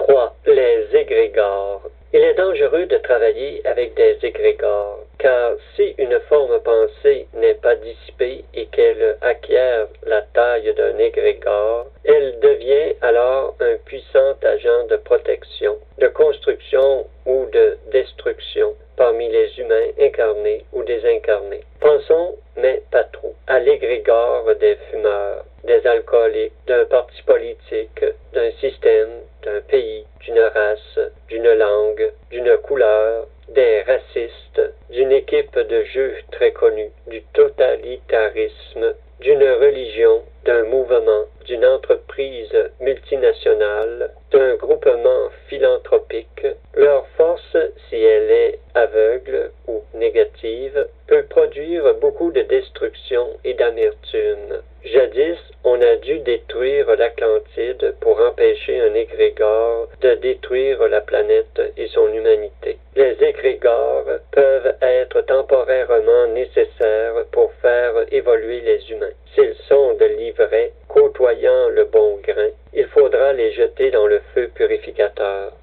3. Les égrégores. Il est dangereux de travailler avec des égrégores, car si une forme pensée n'est pas dissipée et qu'elle acquiert la taille d'un égrégore, elle devient alors un puissant agent de protection, de construction ou de destruction parmi les humains incarnés ou désincarnés. Pensons, mais pas trop, à l'égrégore des fumeurs, des alcooliques, d'un parti politique, d'un système, d'un pays, d'une race, d'une langue, d'une couleur, des racistes, d'une équipe de jeu très connue, du totalitarisme, d'une religion, d'un mouvement, d'une entreprise multinationale, d'un groupement philanthropique. Leur force, si elle est aveugle ou négative, peut produire beaucoup de destruction et d'amertume. Jadis, on a dû détruire l'Atlantide pour empêcher un égrégore de détruire la planète et son humanité. Les égrégores peuvent être temporairement nécessaires pour faire évoluer les humains. S'ils sont de l'ivraie, côtoyant le bon grain, il faudra les jeter dans le